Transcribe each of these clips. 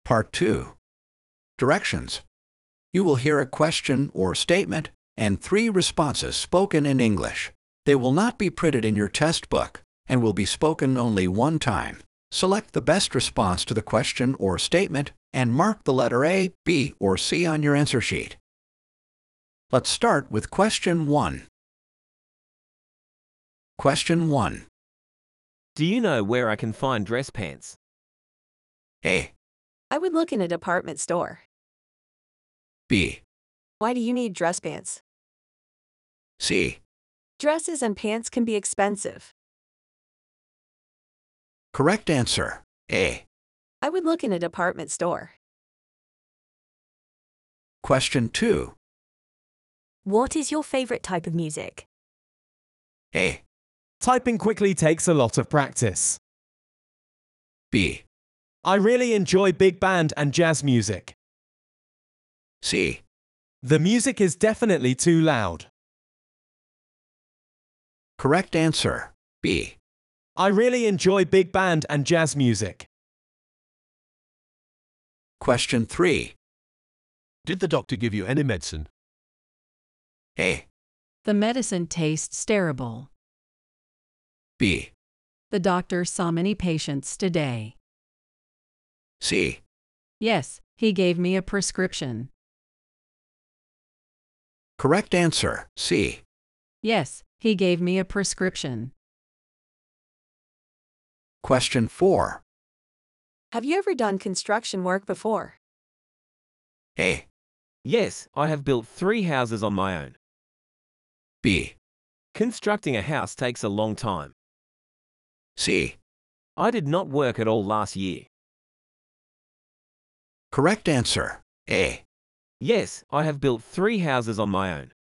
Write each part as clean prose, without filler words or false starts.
Part 2. Directions. You will hear a question or statement and 3 responses spoken in English. They will not be printed in your test book and will be spoken only one time. Select the best response to the question or statement and mark the letter A, B, or C on your answer sheet. Let's start with question 1. Question 1. Do you know where I can find dress pants? A. I would look in a department store. B. Why do you need dress pants? C. Dresses and pants can be expensive. Correct answer. A. I would look in a department store. Question 2. What is your favorite type of music? A. Typing quickly takes a lot of practice. B. I really enjoy big band and jazz music. C. The music is definitely too loud. Correct answer. B. I really enjoy big band and jazz music. Question 3. Did the doctor give you any medicine? A. The medicine tastes terrible. B. The doctor saw many patients today. C. Yes, he gave me a prescription. Correct answer. C. Yes, he gave me a prescription. Question 4. Have you ever done construction work before? A. Yes, I have built 3 houses on my own. B. Constructing a house takes a long time. C. I did not work at all last year. Correct answer. A. Yes, I have built 3 houses on my own.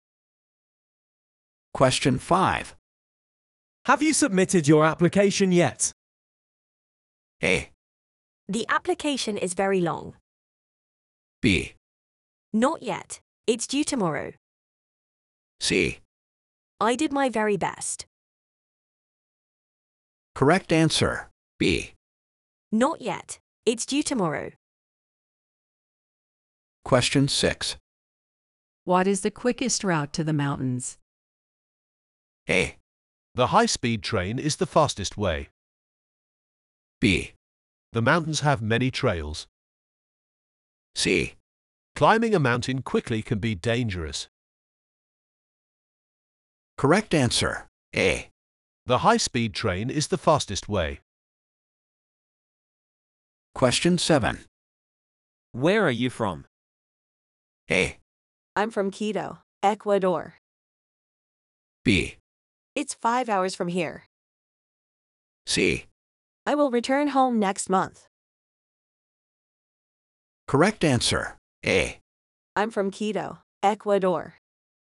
Question 5. Have you submitted your application yet? A. The application is very long. B. Not yet. It's due tomorrow. C. I did my very best. Correct answer. B. Not yet. It's due tomorrow. Question 6. What is the quickest route to the mountains? A. The high-speed train is the fastest way. B. The mountains have many trails. C. Climbing a mountain quickly can be dangerous. Correct answer. A. The high-speed train is the fastest way. Question 7. Where are you from? A. I'm from Quito, Ecuador. B. It's 5 hours from here. C. I will return home next month. Correct answer. A. I'm from Quito, Ecuador.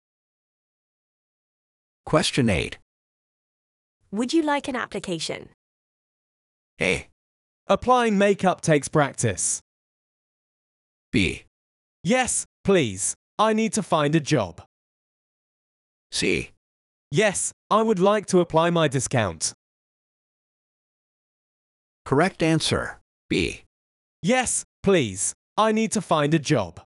Question 8. Would you like an application? A. Applying makeup takes practice. B. Yes, please. I need to find a job. C. Yes, I would like to apply my discount. Correct answer. B. Yes, please. I need to find a job.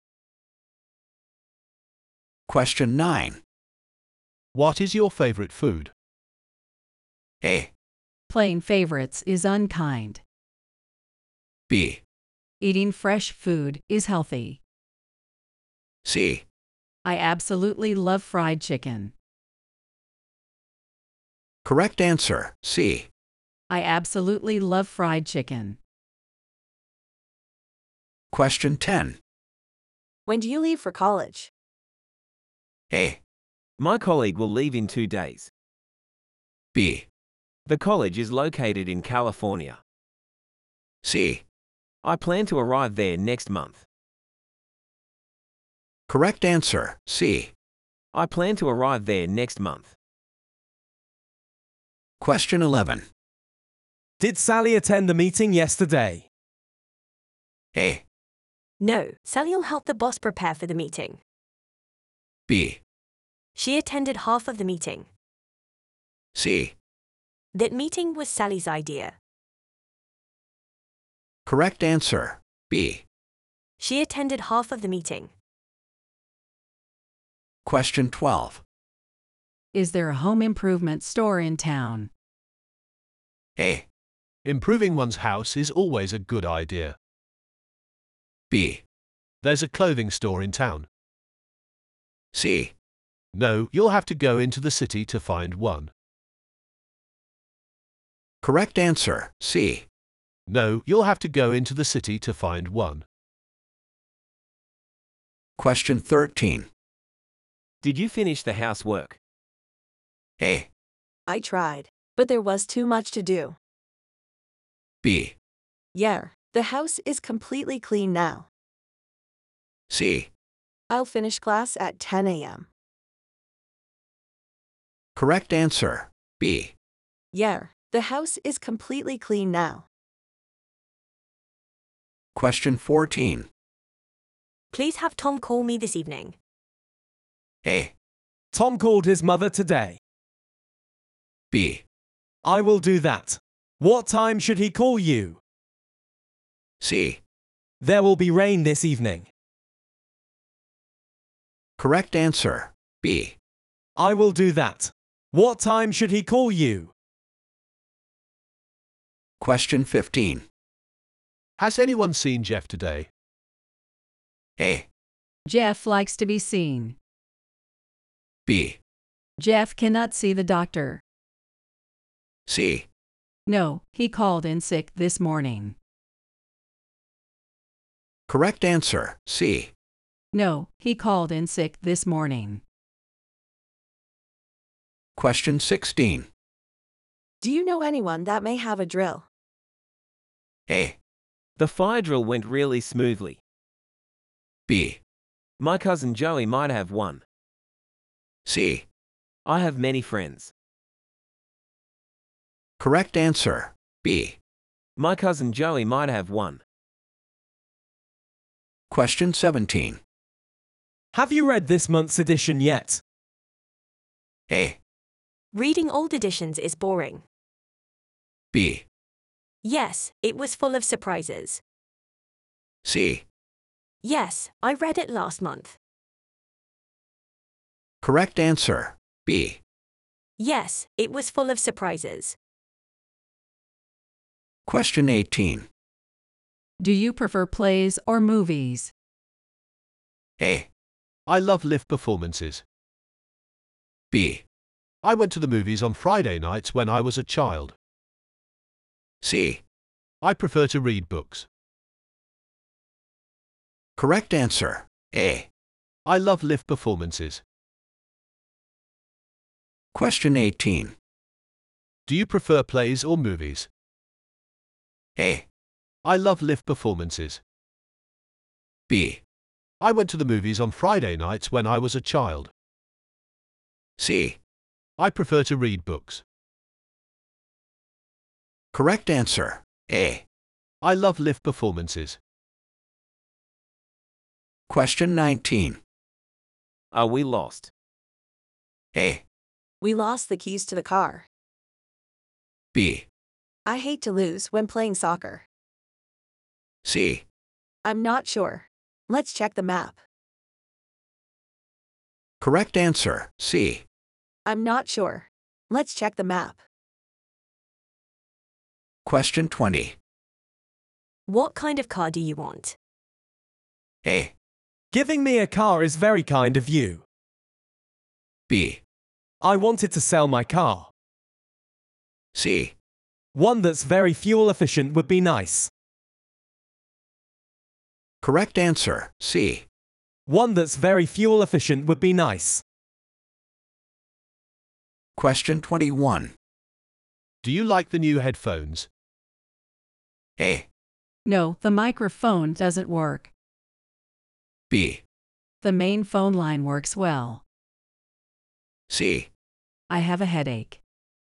Question 9. What is your favorite food? A. Playing favorites is unkind. B. Eating fresh food is healthy. C. I absolutely love fried chicken. Correct answer. C. I absolutely love fried chicken. Question 10. When do you leave for college? A. My colleague will leave in 2 days. B. The college is located in California. C. I plan to arrive there next month. Correct answer. C. I plan to arrive there next month. Question 11. Did Sally attend the meeting yesterday? A. No, Sally will help the boss prepare for the meeting. B. She attended half of the meeting. C. That meeting was Sally's idea. Correct answer. B. She attended half of the meeting. Question 12. Is there a home improvement store in town? A. Improving one's house is always a good idea. B. There's a clothing store in town. C. No, you'll have to go into the city to find one. Correct answer, C. No, you'll have to go into the city to find one. Question 13. Did you finish the housework? A. I tried, but there was too much to do. B. Yeah, the house is completely clean now. C. I'll finish class at 10 a.m. Correct answer, B. Yeah, the house is completely clean now. Question 14. Please have Tom call me this evening. A. Tom called his mother today. B. I will do that. What time should he call you? C. There will be rain this evening. Correct answer, B. I will do that. What time should he call you? Question 15. Has anyone seen Jeff today? A. Jeff likes to be seen. B. Jeff cannot see the doctor. C. No, he called in sick this morning. Correct answer, C. No, he called in sick this morning. Question 16. Do you know anyone that may have a drill? A. The fire drill went really smoothly. B. My cousin Joey might have one. C. I have many friends. Correct answer, B. My cousin Joey might have one. Question 17. Have you read this month's edition yet? A. Reading old editions is boring. B. Yes, it was full of surprises. C. Yes, I read it last month. Correct answer, B. Yes, it was full of surprises. Question 18. Do you prefer plays or movies? A. I love live performances. B. I went to the movies on Friday nights when I was a child. C. I prefer to read books. Correct answer, A. I love live performances. Question 18. Do you prefer plays or movies? A. I love live performances. B. I went to the movies on Friday nights when I was a child. C. I prefer to read books. Correct answer, A. I love live performances. Question 19. Are we lost? A. We lost the keys to the car. B. I hate to lose when playing soccer. C. I'm not sure. Let's check the map. Correct answer, C. I'm not sure. Let's check the map. Question 20. What kind of car do you want? A. Giving me a car is very kind of you. B. I wanted to sell my car. C. One that's very fuel efficient would be nice. Correct answer, C. One that's very fuel efficient would be nice. Question 21. Do you like the new headphones? A. No, the microphone doesn't work. B. The main phone line works well. C. I have a headache.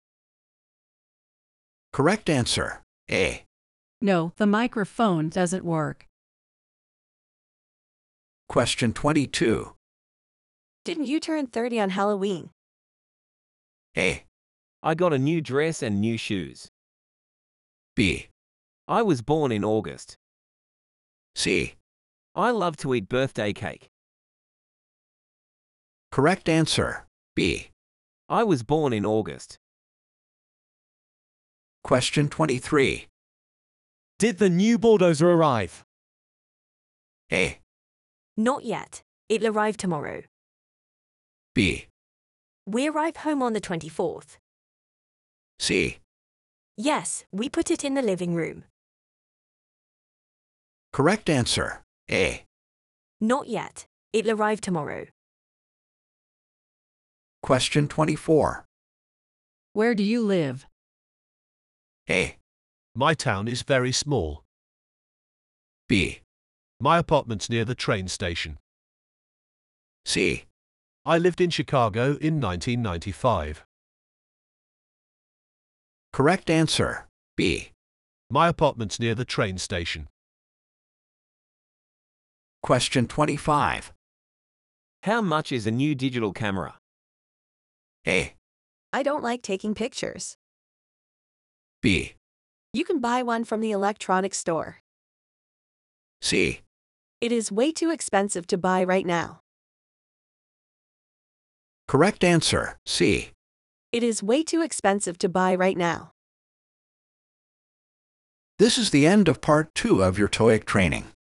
Correct answer, A. No, the microphone doesn't work. Question 22. Didn't you turn 30 on Halloween? A. I got a new dress and new shoes. B. I was born in August. C. I love to eat birthday cake. Correct answer. B. I was born in August. Question 23. Did the new bulldozer arrive? A. Not yet. It'll arrive tomorrow. B. We arrive home on the 24th. C. Yes, we put it in the living room. Correct answer. A. Not yet. It'll arrive tomorrow. Question 24. Where do you live? A. My town is very small. B. My apartment's near the train station. C. I lived in Chicago in 1995. Correct answer. B. My apartment's near the train station. Question 25. How much is a new digital camera? A. I don't like taking pictures. B. You can buy one from the electronics store. C. It is way too expensive to buy right now. Correct answer. C. It is way too expensive to buy right now. This is the end of part 2 of your TOEIC training.